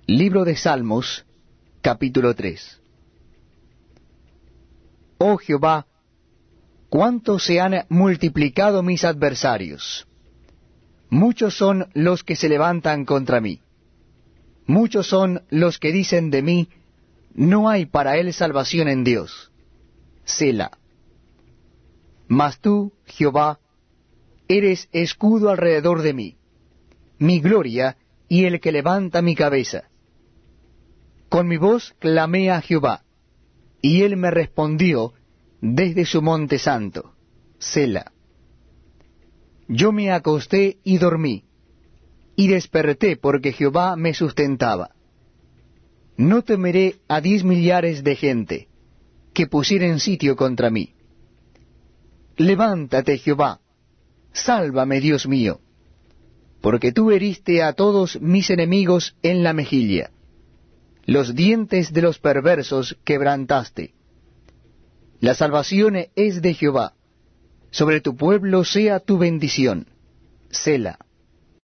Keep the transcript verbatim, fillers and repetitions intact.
Libro de Salmos, capítulo tres. Oh Jehová, cuánto se han multiplicado mis adversarios. Muchos son los que se levantan contra mí. Muchos son los que dicen de mí, no hay para él salvación en Dios. Selah. Mas tú, Jehová, eres escudo alrededor de mí, mi gloria y el que levanta mi cabeza. Con mi voz clamé a Jehová, y él me respondió desde su monte santo. Selah. Yo me acosté y dormí, y desperté porque Jehová me sustentaba. No temeré a diez millares de gente, que pusieren sitio contra mí. Levántate, Jehová, sálvame, Dios mío, porque tú heriste a todos mis enemigos en la mejilla. Los dientes de los perversos quebrantaste. La salvación es de Jehová. Sobre tu pueblo sea tu bendición. Selah.